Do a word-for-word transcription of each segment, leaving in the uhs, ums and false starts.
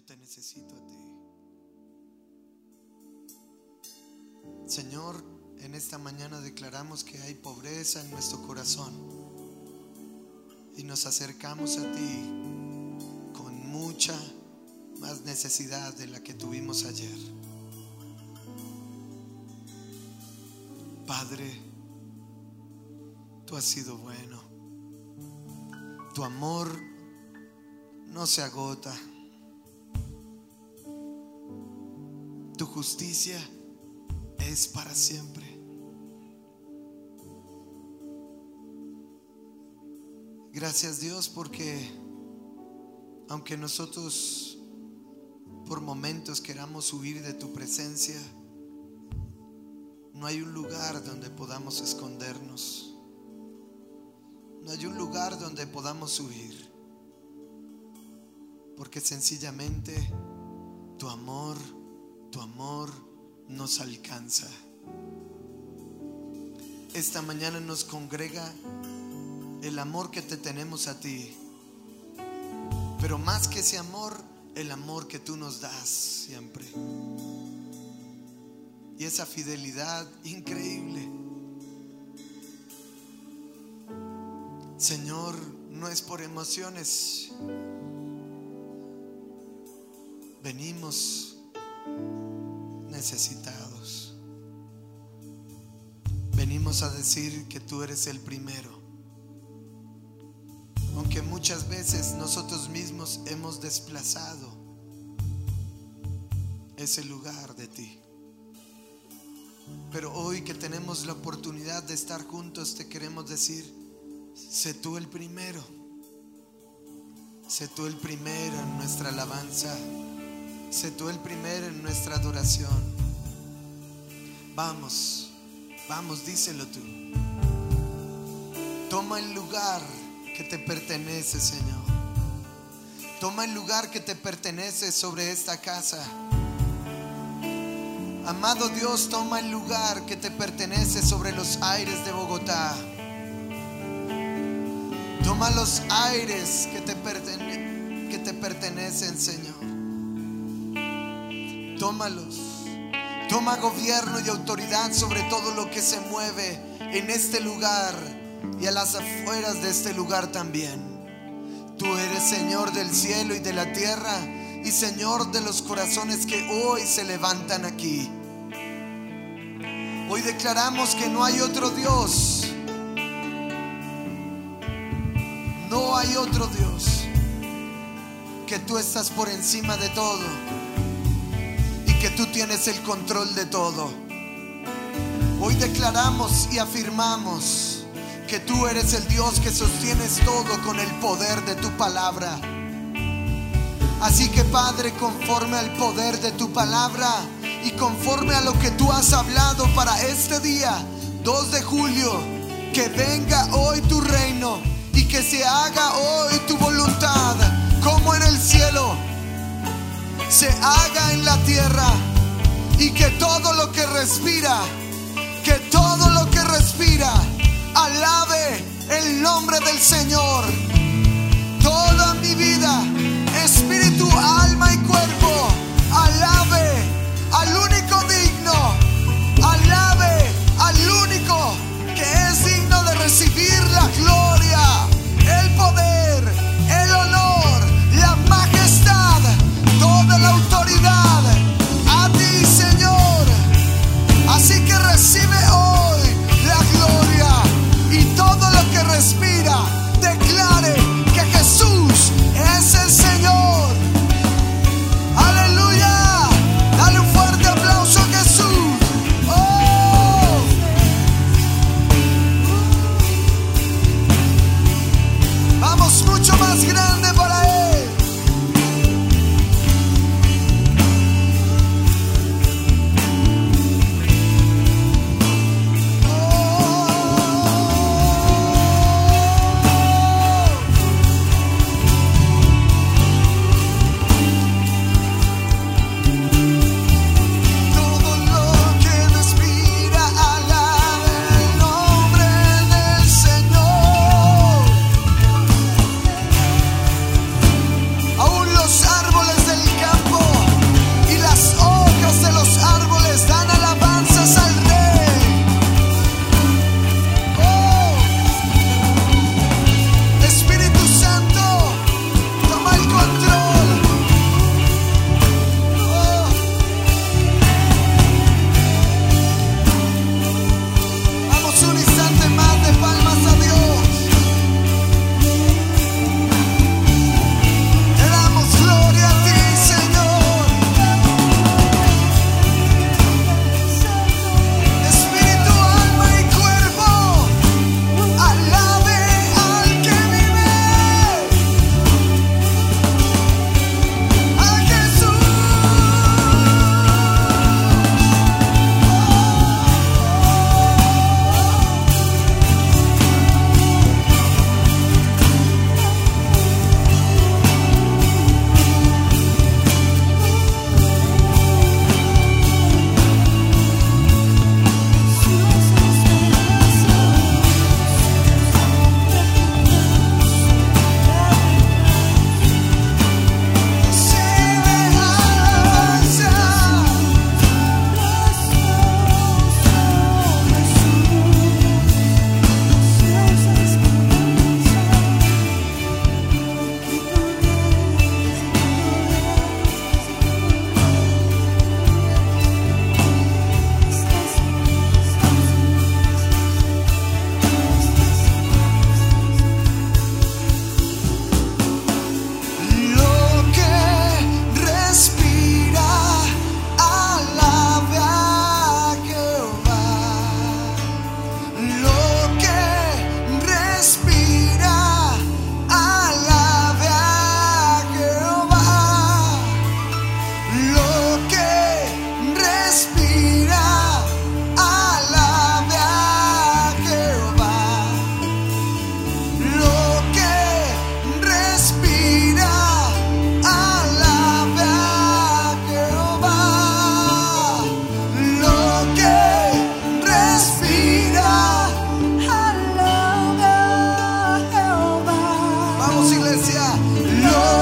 te necesito a ti. Señor, en esta mañana declaramos que hay pobreza en nuestro corazón y nos acercamos a ti con mucha más necesidad de la que tuvimos ayer. Padre, tú has sido bueno. Tu amor no se agota. Tu justicia es para siempre. Gracias, Dios, porque aunque nosotros por momentos queramos huir de tu presencia, no hay un lugar donde podamos escondernos. No hay un lugar donde podamos huir, porque sencillamente tu amor, tu amor nos alcanza. Esta mañana nos congrega el amor que te tenemos a ti, pero más que ese amor, el amor que tú nos das siempre, y esa fidelidad increíble. Señor, no es por emociones. Venimos necesitados. Venimos a decir que tú eres el primero, aunque muchas veces nosotros mismos hemos desplazado ese lugar de ti. Pero hoy que tenemos la oportunidad de estar juntos, te queremos decir: sé tú el primero. Sé tú el primero en nuestra alabanza. Sé tú el primero en nuestra adoración. Vamos, vamos, díselo tú. Toma el lugar que te pertenece, Señor. Toma el lugar que te pertenece sobre esta casa. Amado Dios, toma el lugar que te pertenece sobre los aires de Bogotá. Toma los aires que te, pertene- que te pertenecen, Señor. Tómalos. Toma gobierno y autoridad sobre todo lo que se mueve en este lugar y a las afueras de este lugar también. Tú eres Señor del cielo y de la tierra, y Señor de los corazones que hoy se levantan aquí. Hoy declaramos que no hay otro Dios. No hay otro Dios, que tú estás por encima de todo y que tú tienes el control de todo. Hoy declaramos y afirmamos que tú eres el Dios que sostienes todo con el poder de tu palabra. Así que, Padre, conforme al poder de tu palabra y conforme a lo que tú has hablado para este día, dos de julio, que venga hoy tu reino y que se haga hoy tu voluntad, como en el cielo, se haga en la tierra, y que todo lo que respira, que todo lo que respira, alabe el nombre del Señor. Toda mi vida, espíritu, alma y cuerpo, alabe al único digno, alabe al único que es digno de recibir la gloria, el poder, el honor, la majestad, toda la autoridad a ti, Señor. Así que recibe hoy la gloria, y todo lo que respira declare que Jesús es el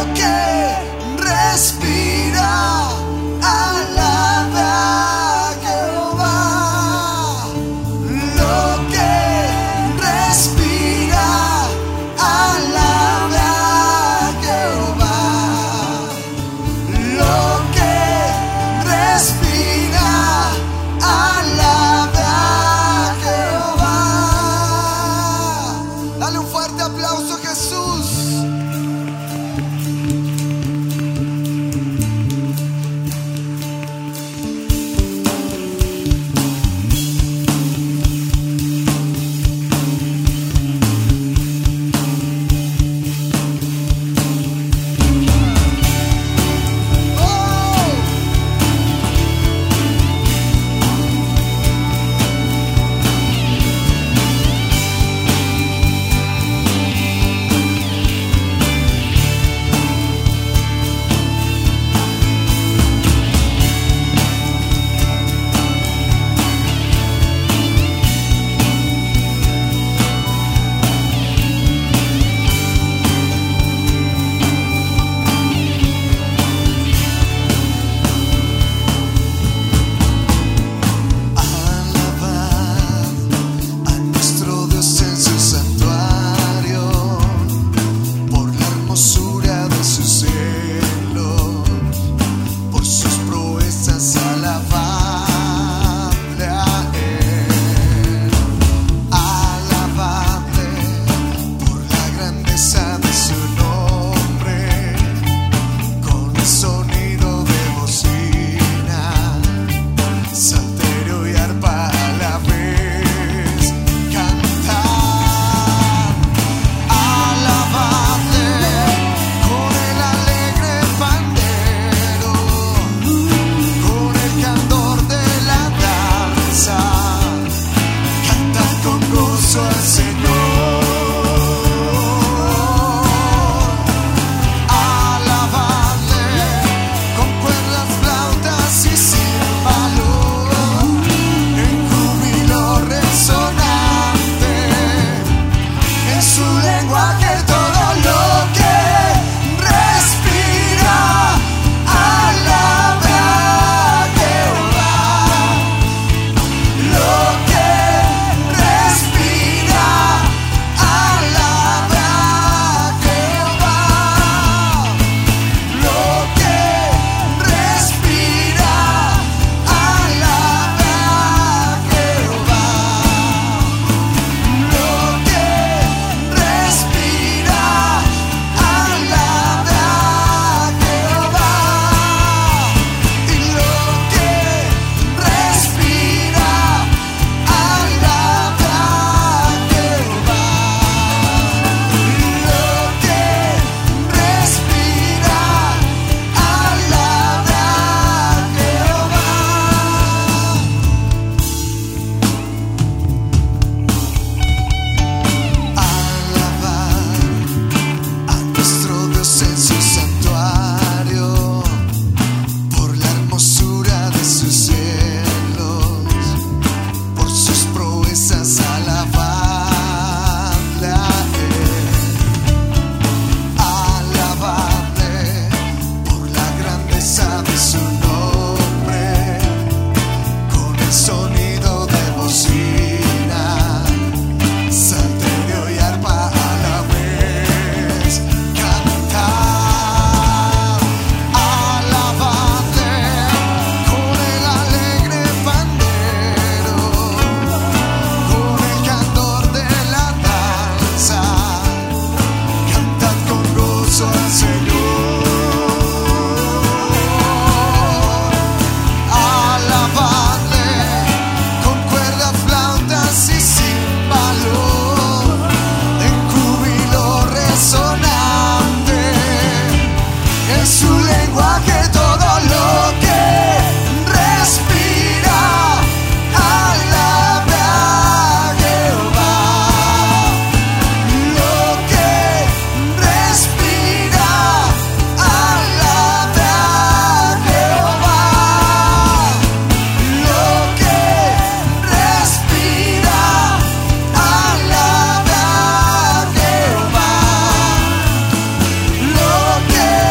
que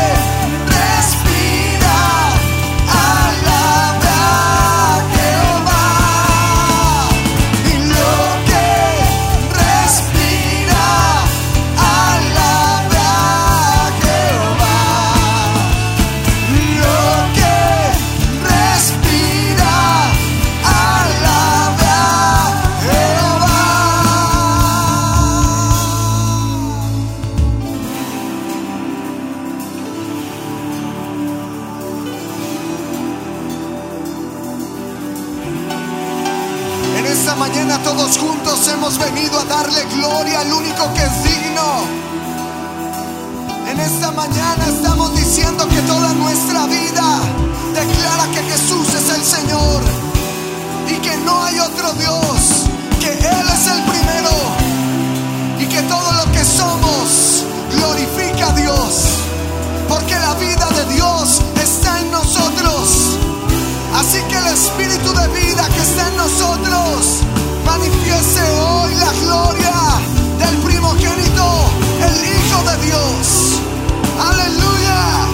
mañana todos juntos hemos venido a darle gloria al único que es digno. En esta mañana estamos diciendo que toda nuestra vida declara que Jesús es el Señor y que no hay otro Dios, que Él es el primero y que todo lo que somos glorifica a Dios, porque la vida de Dios está en nosotros. Así que el espíritu de vida que está en nosotros manifieste hoy la gloria del primogénito, el Hijo de Dios. Aleluya.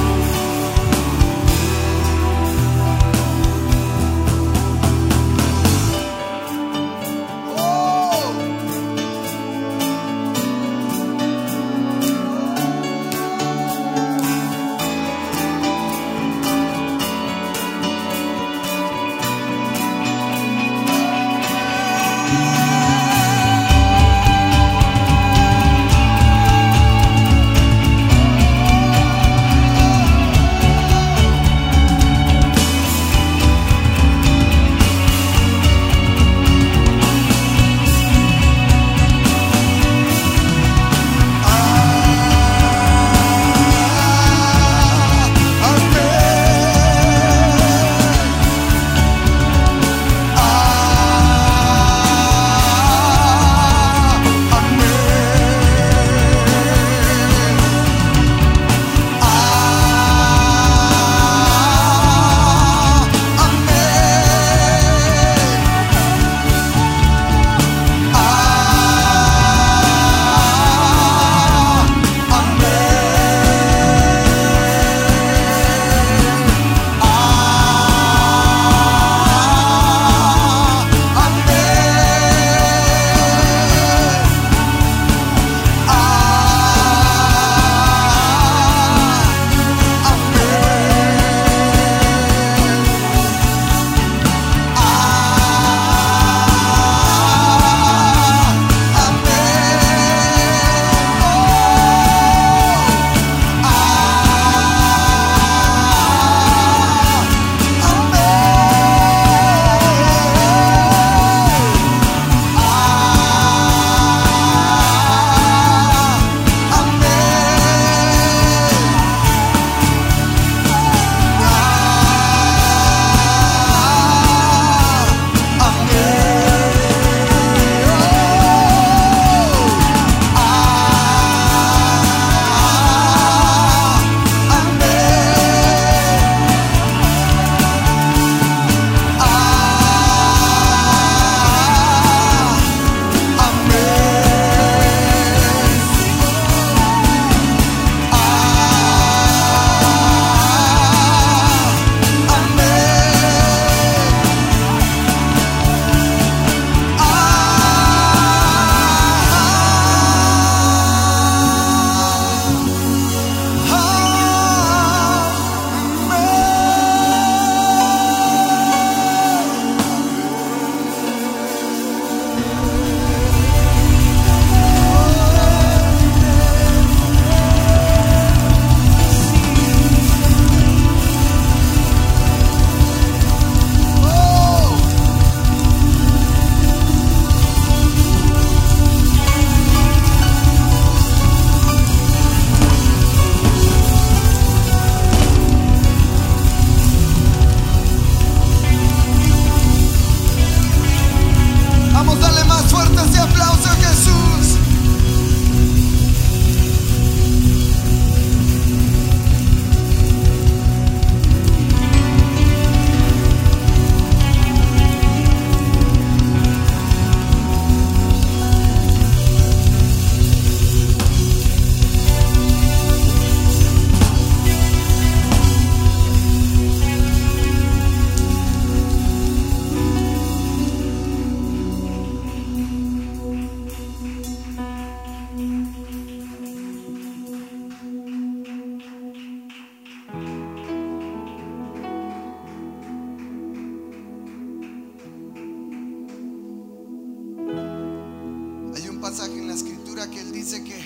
pasaje en la escritura que él dice que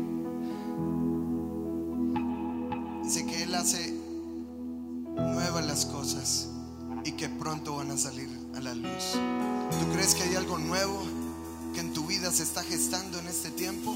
dice que él hace nuevas las cosas y que pronto van a salir a la luz. ¿Tú crees que hay algo nuevo que en tu vida se está gestando en este tiempo?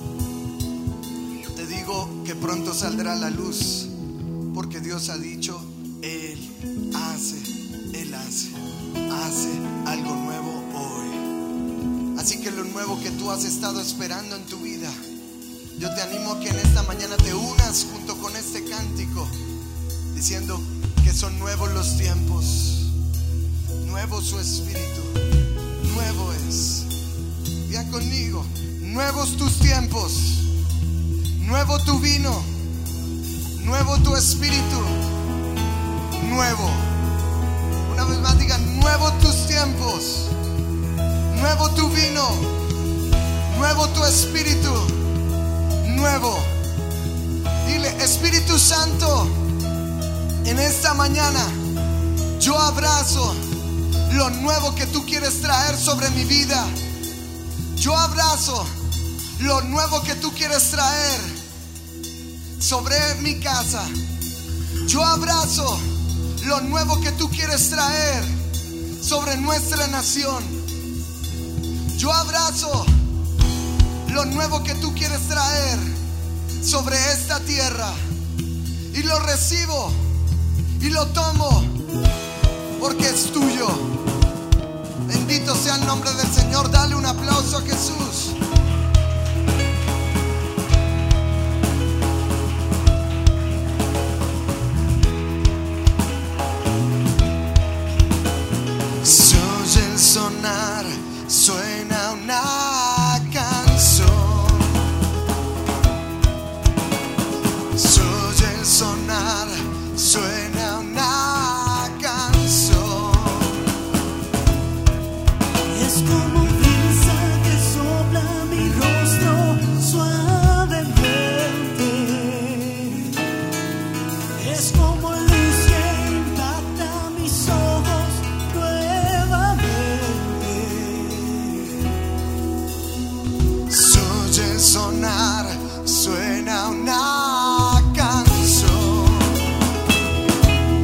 Te digo que pronto saldrá a la luz, porque Dios ha dicho, Él hace, Él hace, hace algo nuevo hoy. Así que lo nuevo que tú has estado esperando en tu vida, yo te animo a que en esta mañana te unas junto con este cántico, diciendo que son nuevos los tiempos, nuevo su espíritu, nuevo es. Ya conmigo, nuevos tus tiempos, nuevo tu vino, nuevo tu espíritu, nuevo. Una vez más digan, nuevo tus tiempos, nuevo tu vino, nuevo tu espíritu, nuevo. Dile, Espíritu Santo, en esta mañana yo abrazo lo nuevo que tú quieres traer sobre mi vida. Yo abrazo lo nuevo que tú quieres traer sobre mi casa. Yo abrazo lo nuevo que tú quieres traer sobre nuestra nación. Yo abrazo lo nuevo que tú quieres traer sobre esta tierra, y lo recibo y lo tomo porque es tuyo. Bendito sea el nombre del Señor. Dale un aplauso a Jesús. Se oye el sonar, suena una canción. Se oye el sonar, suena una canción. Es como brisa que sopla mi rostro suavemente. Es como luz que impacta mis ojos nuevamente. Se oye el sonar, suena una canción.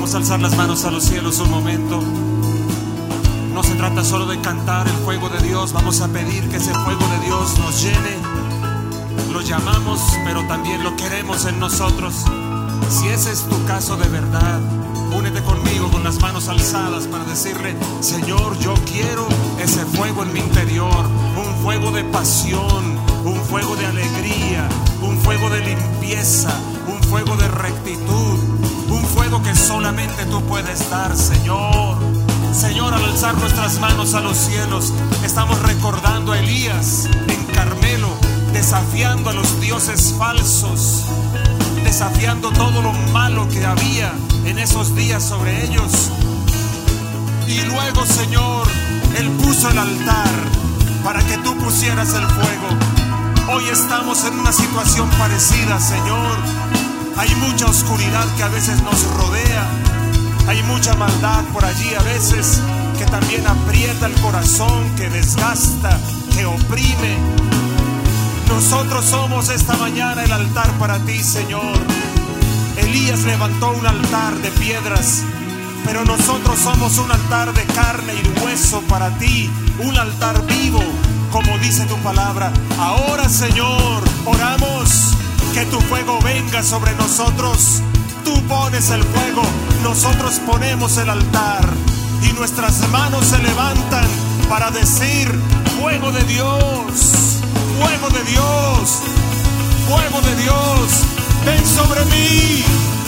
Vamos a alzar las manos a los cielos un momento. No se trata solo de cantar el fuego de Dios. Vamos a pedir que ese fuego de Dios nos llene. Lo llamamos, pero también lo queremos en nosotros. Si ese es tu caso de verdad, únete conmigo con las manos alzadas para decirle: Señor, yo quiero ese fuego en mi interior. Un fuego de pasión, un fuego de alegría, un fuego de limpieza, un fuego de rectitud, un fuego que solamente tú puedes dar, Señor. Señor, al alzar nuestras manos a los cielos, estamos recordando a Elías en Carmelo, desafiando a los dioses falsos, desafiando todo lo malo que había en esos días sobre ellos. Y luego, Señor, Él puso el altar para que tú pusieras el fuego. Hoy estamos en una situación parecida, Señor. Hay mucha oscuridad que a veces nos rodea. Hay mucha maldad por allí a veces que también aprieta el corazón, que desgasta, que oprime. Nosotros somos esta mañana el altar para ti, Señor. Elías levantó un altar de piedras, pero nosotros somos un altar de carne y hueso para ti, un altar vivo, como dice tu palabra. Ahora, Señor, oramos que tu fuego venga sobre nosotros. Tú pones el fuego, nosotros ponemos el altar, y nuestras manos se levantan para decir: fuego de Dios, fuego de Dios, fuego de Dios, ven sobre mí.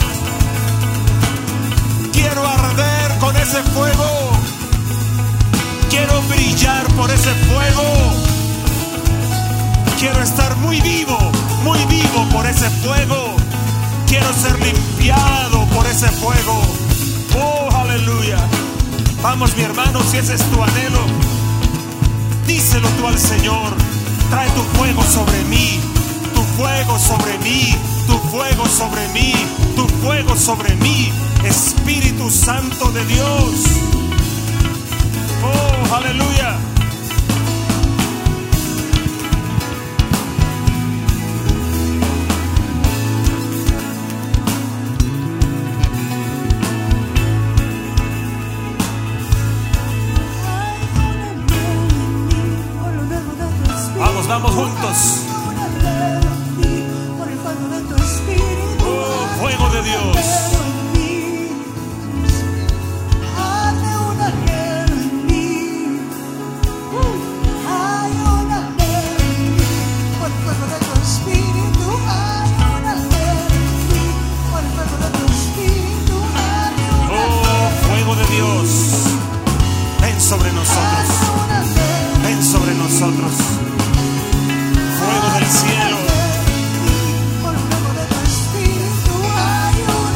Quiero arder con ese fuego, quiero brillar por ese fuego, quiero estar muy vivo, muy vivo por ese fuego. Quiero ser limpiado por ese fuego. Oh, aleluya. Vamos, mi hermano, si ese es tu anhelo, díselo tú al Señor. Trae tu fuego sobre mí, tu fuego sobre mí, tu fuego sobre mí, tu fuego sobre mí, Espíritu Santo de Dios. Oh, aleluya. Vamos juntos. Oh, fuego de Dios. Oh, fuego de Dios. Ven sobre nosotros. Ven sobre nosotros. Fuego del cielo.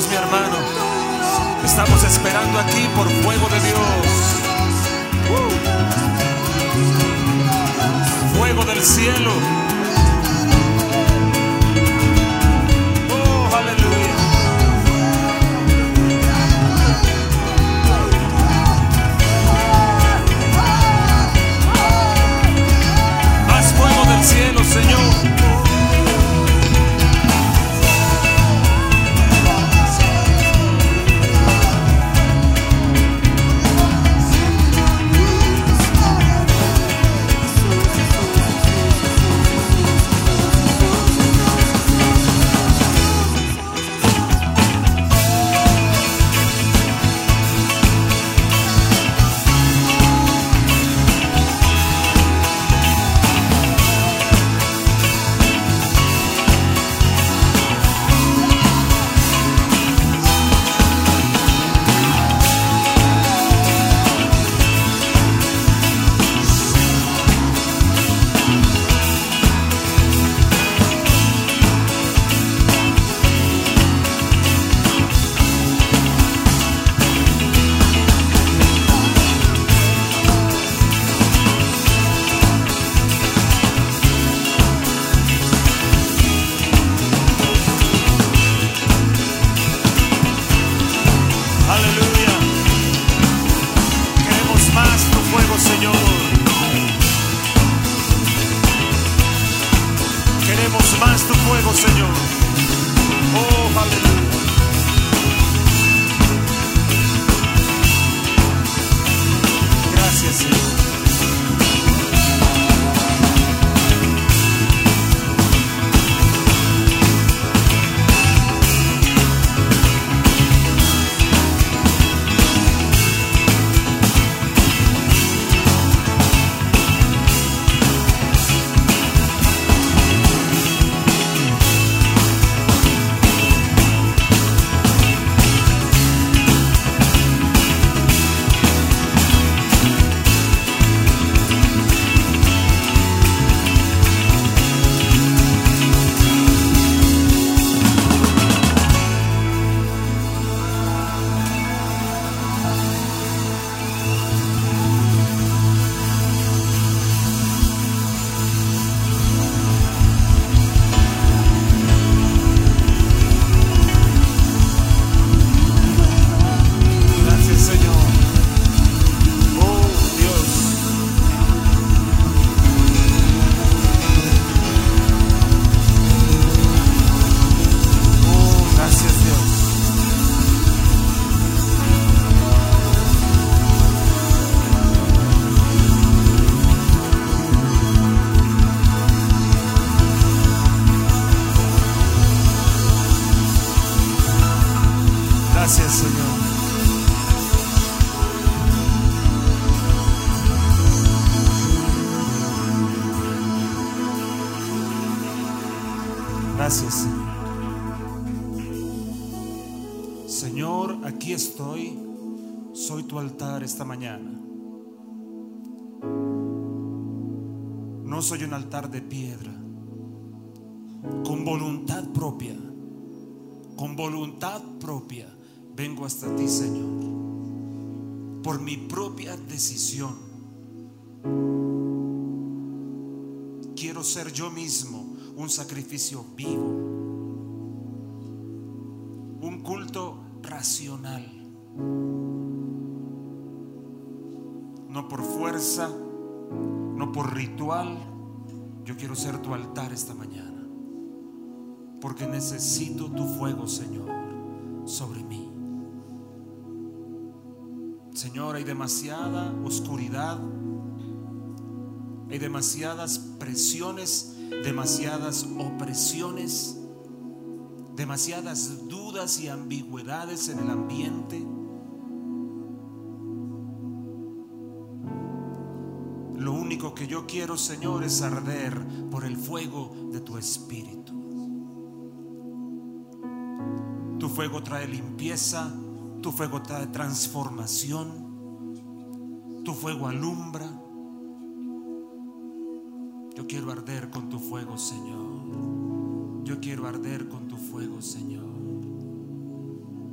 mi hermano. Estamos esperando aquí por fuego de Dios. Uh. Fuego del cielo. Oh, aleluya. Más fuego del cielo, Señor. Más tu fuego, Señor. Oh, aleluya. Gracias, Señor. Gracias, Señor. Gracias, Señor. Señor, aquí estoy. Soy tu altar esta mañana. No soy un altar de piedra. Con voluntad propia, con voluntad propia, vengo hasta ti, Señor, por mi propia decisión. Quiero ser yo mismo un sacrificio vivo, un culto racional, no por fuerza, no por ritual. Yo quiero ser tu altar esta mañana, porque necesito tu fuego, Señor, sobre mí. Señor, hay demasiada oscuridad, hay demasiadas presiones, demasiadas opresiones, demasiadas dudas y ambigüedades en el ambiente. Lo único que yo quiero, Señor, es arder por el fuego de tu Espíritu. Tu fuego trae limpieza, tu fuego trae transformación, tu fuego alumbra. Yo quiero arder con tu fuego, Señor. Yo quiero arder con tu fuego, Señor.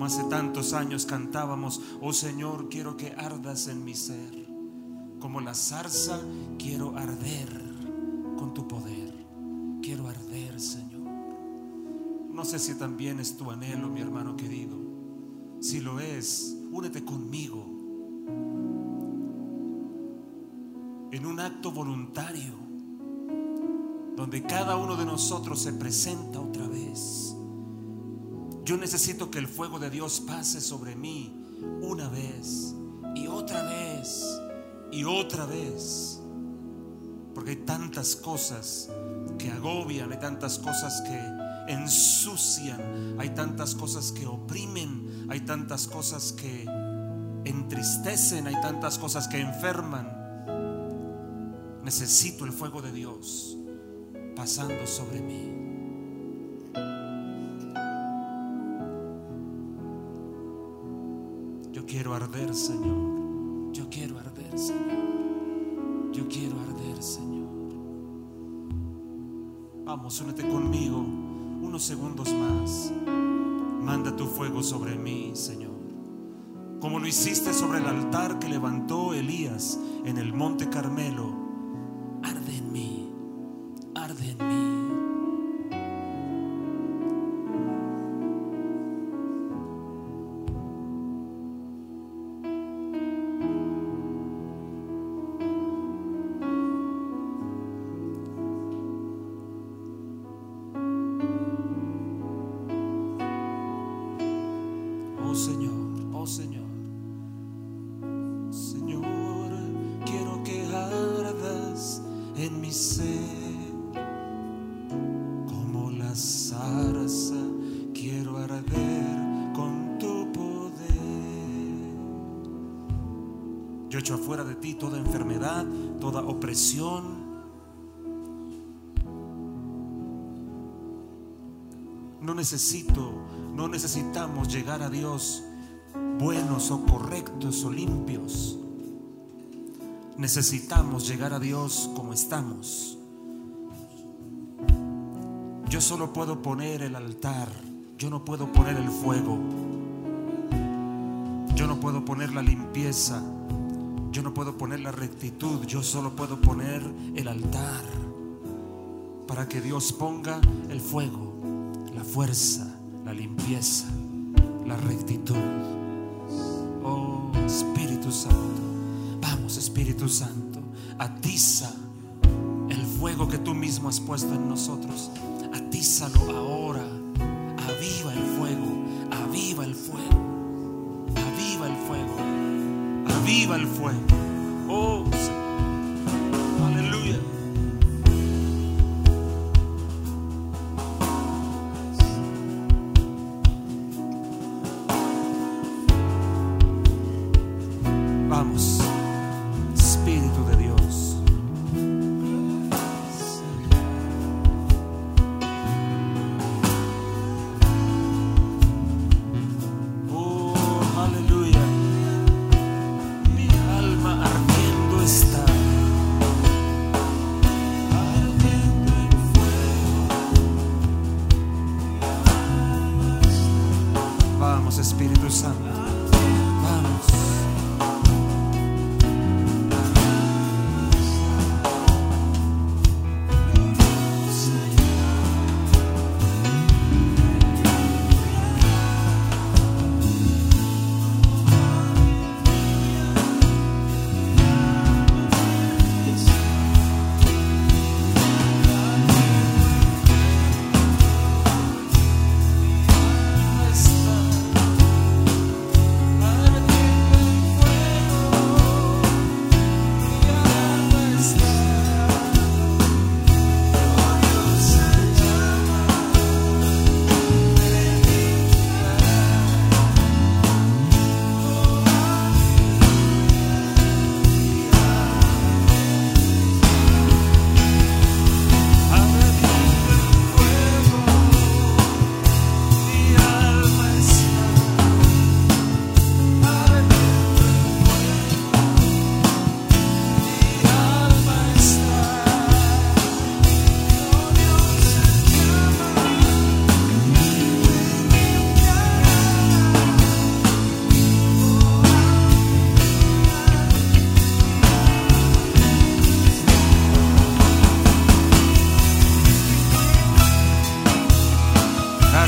Como hace tantos años cantábamos: oh Señor, quiero que ardas en mi ser. Como la zarza, quiero arder con tu poder. Quiero arder, Señor. No sé si también es tu anhelo, mi hermano querido. Si lo es, únete conmigo en un acto voluntario, donde cada uno de nosotros se presenta otra vez. Yo necesito que el fuego de Dios pase sobre mí una vez y otra vez y otra vez, porque hay tantas cosas que agobian, hay tantas cosas que ensucian, hay tantas cosas que oprimen, hay tantas cosas que entristecen, hay tantas cosas que enferman. Necesito el fuego de Dios pasando sobre mí. Yo quiero arder, Señor. Yo quiero arder, Señor. Yo quiero arder, Señor. Vamos, únete conmigo unos segundos más. Manda tu fuego sobre mí, Señor, como lo hiciste sobre el altar que levantó Elías en el monte Carmelo. Arde en mí, arde en mí. Oh Señor, oh Señor, Señor, quiero que ardas en mi ser, como la zarza, quiero arder con tu poder. Yo echo afuera de ti toda enfermedad, toda opresión. No necesito, no necesitamos llegar a Dios buenos o correctos o limpios. Necesitamos llegar a Dios como estamos. Yo solo puedo poner el altar, yo no puedo poner el fuego, yo no puedo poner la limpieza, yo no puedo poner la rectitud, yo solo puedo poner el altar para que Dios ponga el fuego, la fuerza, la limpieza, la rectitud. Oh Espíritu Santo, vamos Espíritu Santo, atiza el fuego que tú mismo has puesto en nosotros. Atízalo ahora. Aviva el fuego, aviva el fuego, aviva el fuego, aviva el fuego. Oh Señor, aleluya. Vamos, Espíritu de Dios. Oh, aleluya. Mi alma ardiendo está. Ardiendo en fuego. Vamos, Espíritu Santo. Vamos.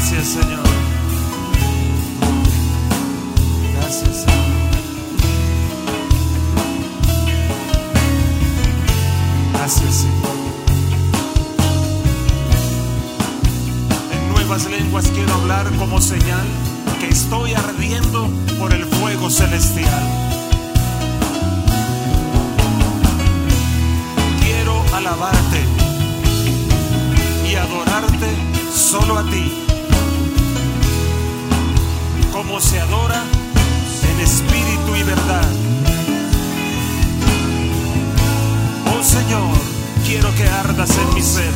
Gracias, Señor. Gracias, Señor. Gracias, Señor. En nuevas lenguas quiero hablar como señal que estoy ardiendo por el fuego celestial. Quiero alabarte y adorarte solo a ti, como se adora en espíritu y verdad. Oh Señor, quiero que ardas en mi ser,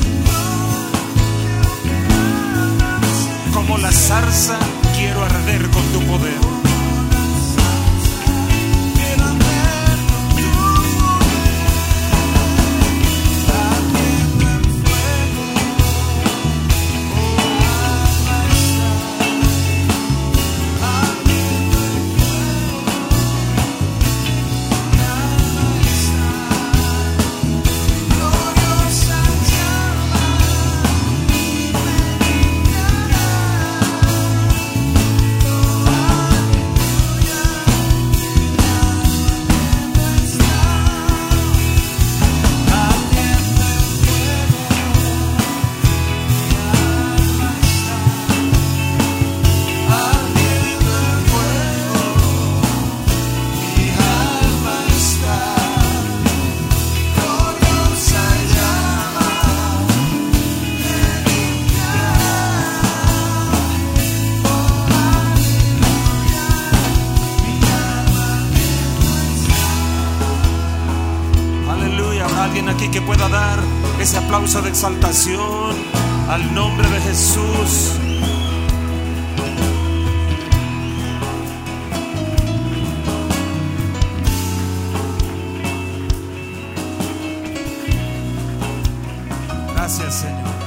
como la zarza quiero arder con tu poder. Aquí que pueda dar ese aplauso de exaltación al nombre de Jesús. Gracias, Señor.